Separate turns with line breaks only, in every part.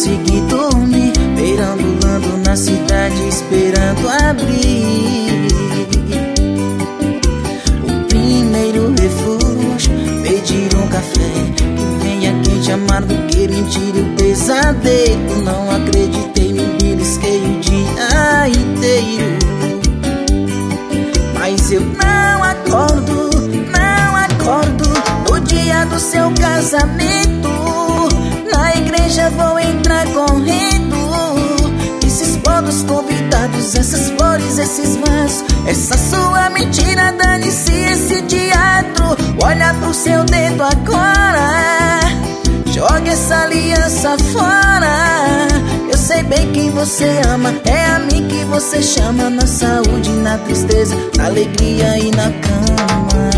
consegui dormir, perambulando na cidade esperando abrir o primeiro refúgio, pedir um café que venha quente, amargo, que me tire o pesadelo. Não acreditei, me belisquei o dia inteiro, mas eu não acordo, não acordo no dia do seu casamento. Na igreja vou entrar correndo e se expor dos convidados, essas flores, esses vasos, essa sua mentira, dane-se esse teatro. Olha pro seu dedo agora, joga essa aliança fora. Eu sei bem quem você ama, é a mim que você chama. Na saúde, na tristeza, na alegria e na cama.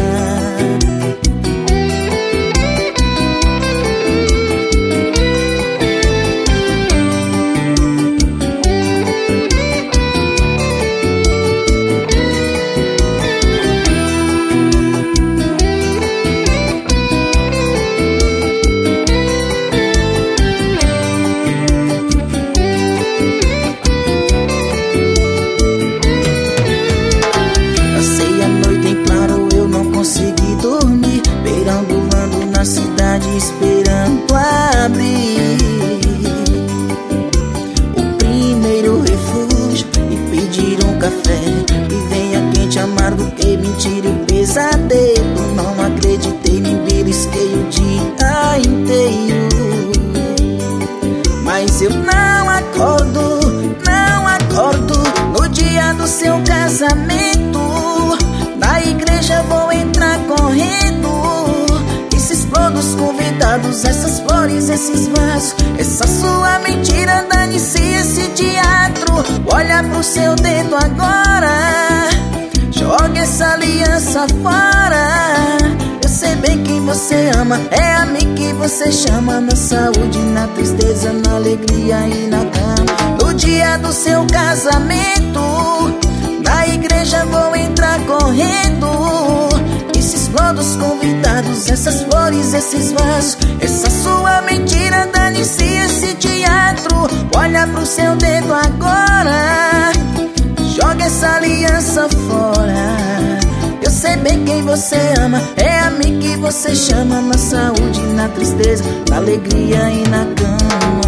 Consegui dormir, perambulando na cidade esperando abrir o primeiro refúgio e pedir um café que venha quente, amargo, que me tire o pesadelo. Não acreditei, me belisquei o dia inteiro, mas eu não acordo, não acordo no dia do seu casamento. Na igreja vou entrar correndo e se expor dos convidados, essas flores, esses vasos, essa sua mentira, dane-se esse teatro. Olha pro seu dedo agora, joga essa aliança fora. Eu sei bem quem você ama, é a mim que você chama. Na saúde, na tristeza, na alegria e na cama. No dia do seu casamento, na igreja vou entrar correndo e se expor dos convidados, essas flores, esses vasos, essa sua mentira, dane-se esse teatro. Olha pro seu dedo agora, joga essa aliança fora. Eu sei bem quem você ama, é a mim que você chama. Na saúde, na tristeza, na alegria e na cama.